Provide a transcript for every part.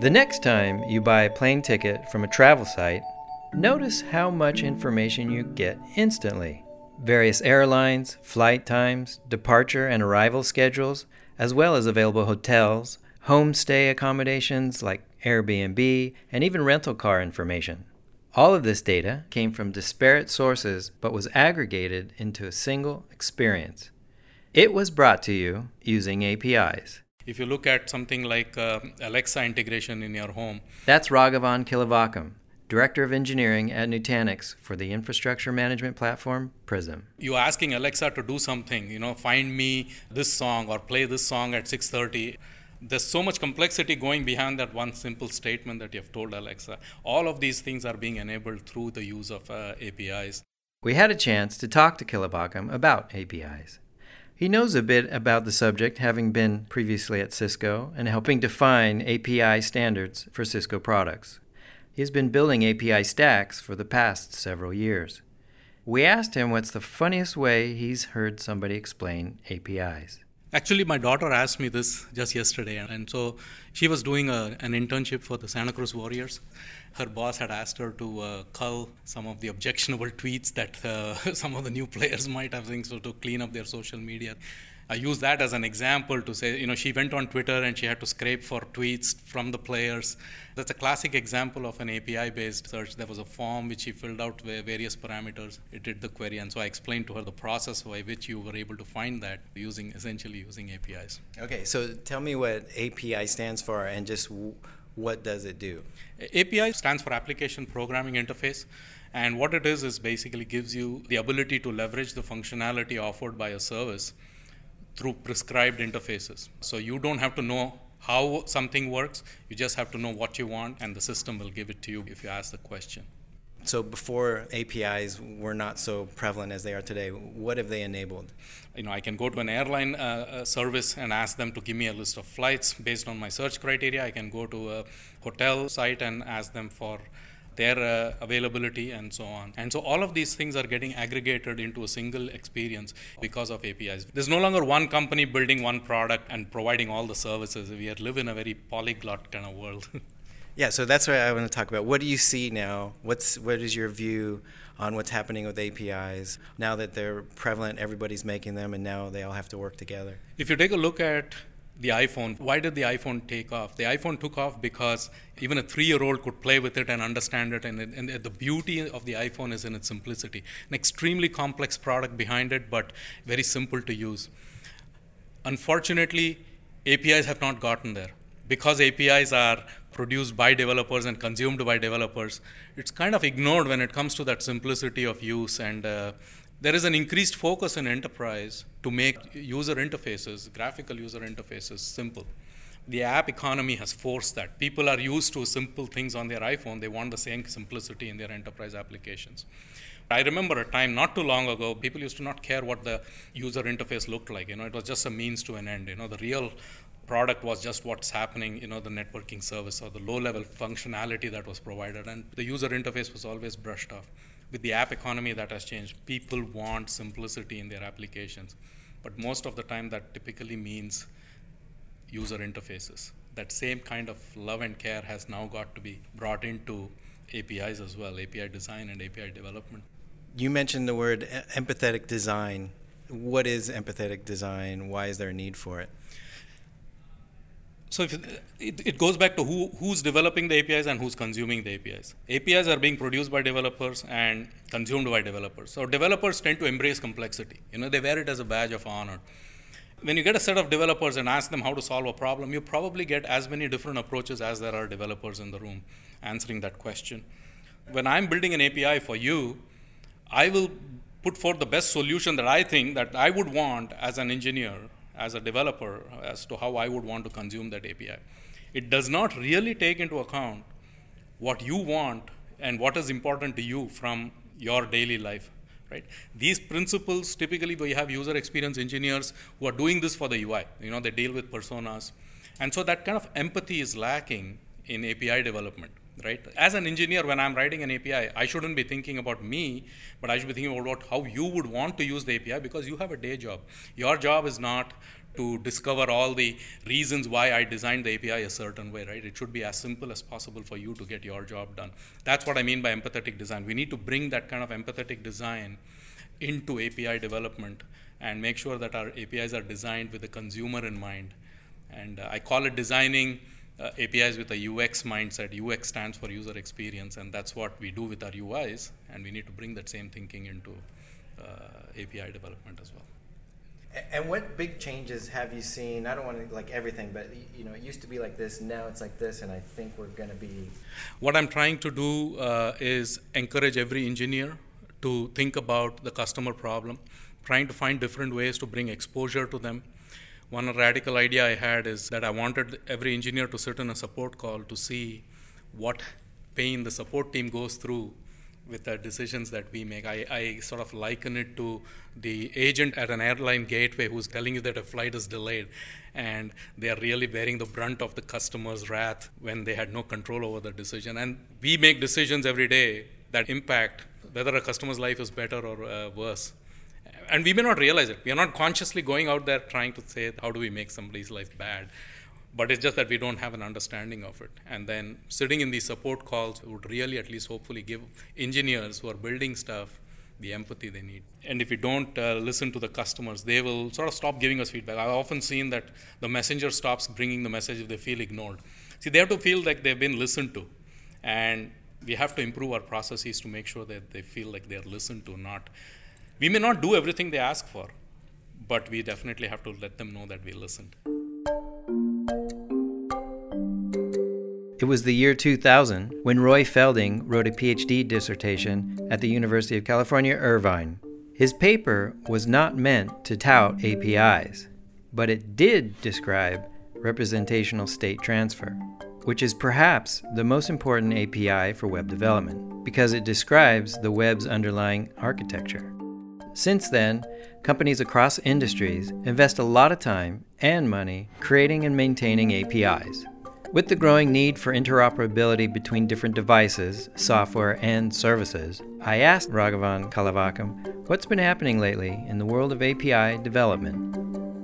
The next time you buy a plane ticket from a travel site, notice how much information you get instantly. Various airlines, flight times, departure and arrival schedules, as well as available hotels, homestay accommodations like Airbnb, and even rental car information. All of this data came from disparate sources but was aggregated into a single experience. It was brought to you using APIs. If you look at something like Alexa integration in your home. That's Raghavan Kilavakkam, Director of Engineering at Nutanix for the infrastructure management platform Prism. You're asking Alexa to do something, find me this song or play this song at 6:30. There's so much complexity going behind that one simple statement that you've told Alexa. All of these things are being enabled through the use of APIs. We had a chance to talk to Kilavakkam about APIs. He knows a bit about the subject, having been previously at Cisco and helping define API standards for Cisco products. He's been building API stacks for the past several years. We asked him what's the funniest way he's heard somebody explain APIs. Actually, my daughter asked me this just yesterday, and so she was doing an internship for the Santa Cruz Warriors. Her boss had asked her to cull some of the objectionable tweets that some of the new players might have things to clean up their social media. I use that as an example to say, she went on Twitter and she had to scrape for tweets from the players. That's a classic example of an API-based search. There was a form which she filled out with various parameters. It did the query, and so I explained to her the process by which you were able to find that essentially using APIs. Okay, so tell me what API stands for and just what does it do? API stands for Application Programming Interface. And what it is basically gives you the ability to leverage the functionality offered by a service through prescribed interfaces. So you don't have to know how something works, you just have to know what you want, and the system will give it to you if you ask the question. So before APIs were not so prevalent as they are today, what have they enabled? I can go to an airline service and ask them to give me a list of flights based on my search criteria. I can go to a hotel site and ask them for their availability and so on. And so all of these things are getting aggregated into a single experience because of APIs. There's no longer one company building one product and providing all the services. We live in a very polyglot kind of world. Yeah, so that's what I want to talk about. What do you see now? What is your view on what's happening with APIs now that they're prevalent, everybody's making them, and now they all have to work together? If you take a look at the iPhone, why did the iPhone take off? The iPhone took off because even a 3-year-old could play with it and understand it, and the beauty of the iPhone is in its simplicity. An extremely complex product behind it, but very simple to use. Unfortunately, APIs have not gotten there. Because APIs are produced by developers and consumed by developers, it's kind of ignored when it comes to that simplicity of use, and there is an increased focus in enterprise to make user interfaces, graphical user interfaces, simple. The app economy has forced that. People are used to simple things on their iPhone. They want the same simplicity in their enterprise applications. I remember a time not too long ago, people used to not care what the user interface looked like. It was just a means to an end. The real product was just what's happening, the networking service or the low-level functionality that was provided, and the user interface was always brushed off. With the app economy, that has changed. People want simplicity in their applications, but most of the time that typically means user interfaces. That same kind of love and care has now got to be brought into APIs as well, API design and API development. You mentioned the word empathetic design. What is empathetic design? Why is there a need for it? So it goes back to who's developing the APIs and who's consuming the APIs. APIs are being produced by developers and consumed by developers. So developers tend to embrace complexity. They wear it as a badge of honor. When you get a set of developers and ask them how to solve a problem, you probably get as many different approaches as there are developers in the room answering that question. When I'm building an API for you, I will put forth the best solution that I think that I would want as an engineer, as a developer, as to how I would want to consume that API. It does not really take into account what you want and what is important to you from your daily life, right? These principles, typically we have user experience engineers who are doing this for the UI. They deal with personas. And so that kind of empathy is lacking in API development. Right? As an engineer, when I'm writing an API, I shouldn't be thinking about me, but I should be thinking about how you would want to use the API, because you have a day job. Your job is not to discover all the reasons why I designed the API a certain way, right? It should be as simple as possible for you to get your job done. That's what I mean by empathetic design. We need to bring that kind of empathetic design into API development and make sure that our APIs are designed with the consumer in mind. And I call it designing APIs with a UX mindset. UX stands for user experience, and that's what we do with our UIs, and we need to bring that same thinking into API development as well. And what big changes have you seen? I don't want to like everything, but it used to be like this, now it's like this, and I think we're going to be... What I'm trying to do is encourage every engineer to think about the customer problem, trying to find different ways to bring exposure to them. One radical idea I had is that I wanted every engineer to sit in a support call to see what pain the support team goes through with the decisions that we make. I sort of liken it to the agent at an airline gateway who's telling you that a flight is delayed, and they are really bearing the brunt of the customer's wrath when they had no control over the decision. And we make decisions every day that impact whether a customer's life is better or worse. And we may not realize it. We are not consciously going out there trying to say, how do we make somebody's life bad? But it's just that we don't have an understanding of it. And then sitting in these support calls would really at least hopefully give engineers who are building stuff the empathy they need. And if we don't listen to the customers, they will sort of stop giving us feedback. I've often seen that the messenger stops bringing the message if they feel ignored. See, they have to feel like they've been listened to. And we have to improve our processes to make sure that they feel like they're listened to, not... We may not do everything they ask for, but we definitely have to let them know that we listened. It was the year 2000 when Roy Felding wrote a PhD dissertation at the University of California, Irvine. His paper was not meant to tout APIs, but it did describe representational state transfer, which is perhaps the most important API for web development because it describes the web's underlying architecture. Since then, companies across industries invest a lot of time and money creating and maintaining APIs. With the growing need for interoperability between different devices, software, and services, I asked Raghavan Kalavakkam what's been happening lately in the world of API development.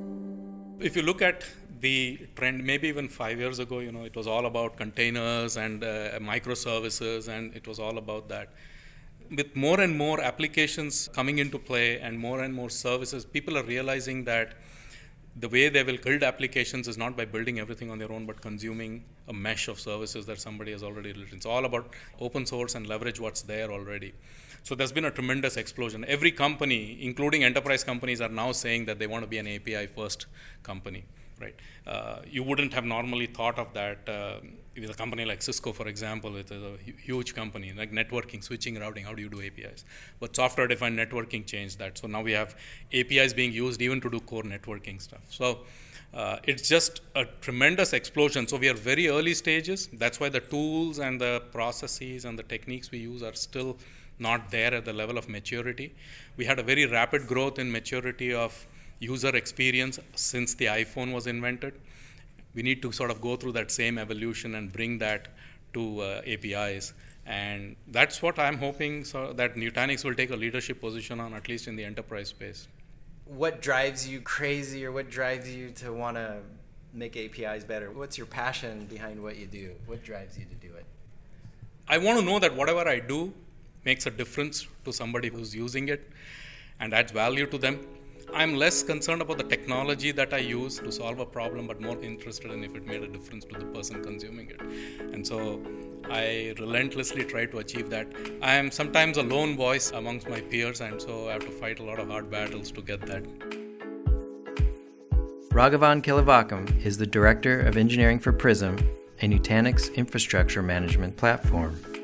If you look at the trend, maybe even 5 years ago, it was all about containers and microservices, and it was all about that. With more and more applications coming into play and more services, people are realizing that the way they will build applications is not by building everything on their own, but consuming a mesh of services that somebody has already written. It's all about open source and leverage what's there already. So there's been a tremendous explosion. Every company, including enterprise companies, are now saying that they want to be an API-first company. Right? You wouldn't have normally thought of that with a company like Cisco, for example. It is a huge company, like networking, switching, routing. How do you do APIs? But software-defined networking changed that. So now we have APIs being used even to do core networking stuff. So it's just a tremendous explosion. So we are very early stages. That's why the tools and the processes and the techniques we use are still not there at the level of maturity. We had a very rapid growth in maturity of user experience since the iPhone was invented. We need to sort of go through that same evolution and bring that to APIs. And that's what I'm hoping that Nutanix will take a leadership position on, at least in the enterprise space. What drives you crazy, or what drives you to want to make APIs better? What's your passion behind what you do? What drives you to do it? I want to know that whatever I do makes a difference to somebody who's using it and adds value to them. I'm less concerned about the technology that I use to solve a problem, but more interested in if it made a difference to the person consuming it. And so I relentlessly try to achieve that. I am sometimes a lone voice amongst my peers, and so I have to fight a lot of hard battles to get that. Raghavan Kalavakkam is the Director of Engineering for Prism, a Nutanix infrastructure management platform.